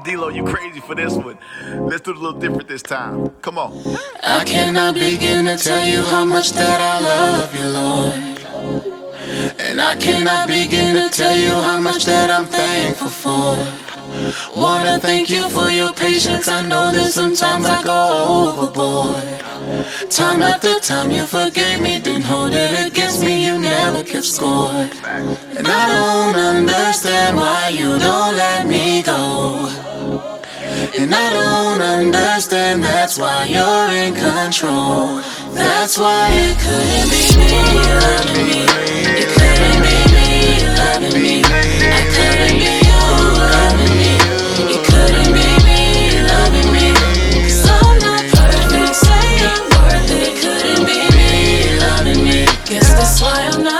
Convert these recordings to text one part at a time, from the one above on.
D-Lo, you crazy for this one. Let's do it a little different this time. Come on. I cannot begin to tell you how much that I love you, Lord. And I cannot begin to tell you how much that I'm thankful for. Wanna thank you for your patience. I know that sometimes I go overboard. Time after time you forgave me, didn't hold it against me, you never kept score. And I don't understand why you don't let me go. And I don't understand, that's why you're in control. That's why it couldn't be me loving me. It couldn't be me loving me. I couldn't be you loving me. It couldn't be me loving me. 'Cause I'm not perfect, say I'm worth it. It couldn't be me loving me. Guess that's why I'm not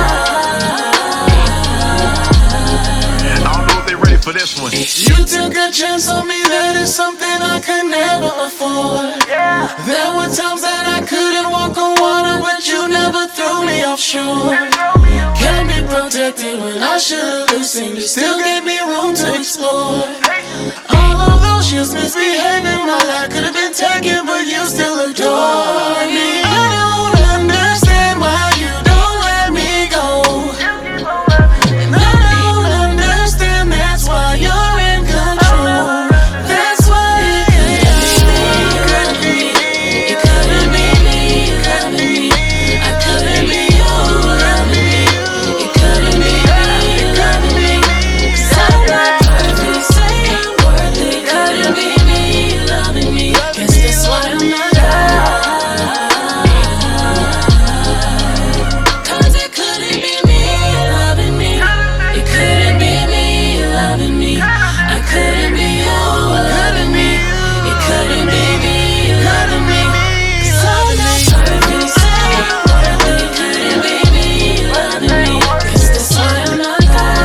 For this one. You took a chance on me, that is something I could never afford. There were times that I couldn't walk on water, but you never threw me offshore. Kept me protected when I should've loosened. You still gave me room to explore. All of those years misbehaving, my life could've been taken, but you still adore me. I don't understand why you don't let me go. And I don't understand, that's why you're in control. That's why it couldn't be me. It couldn't be me. It couldn't be me. I couldn't be you loving me. It couldn't be me. It couldn't be me. 'Cause I'm not perfect, say I'm worth it. It couldn't be me loving me. Guess that's why I'm not Cause it couldn't be me loving me. It couldn't be me loving me. I couldn't be you loving me. It couldn't be me loving me. 'Cause I'm not perfect, say I'm worth it. It couldn't be me loving me. Guess that's why I'm not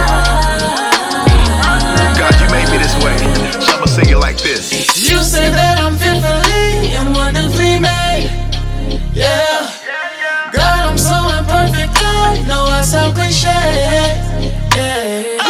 God, you made me this way, so I'ma sing it like this. You say that I'm fearfully and wonderfully made. Yeah. God, I'm so imperfect, I know I sound cliche. Yeah.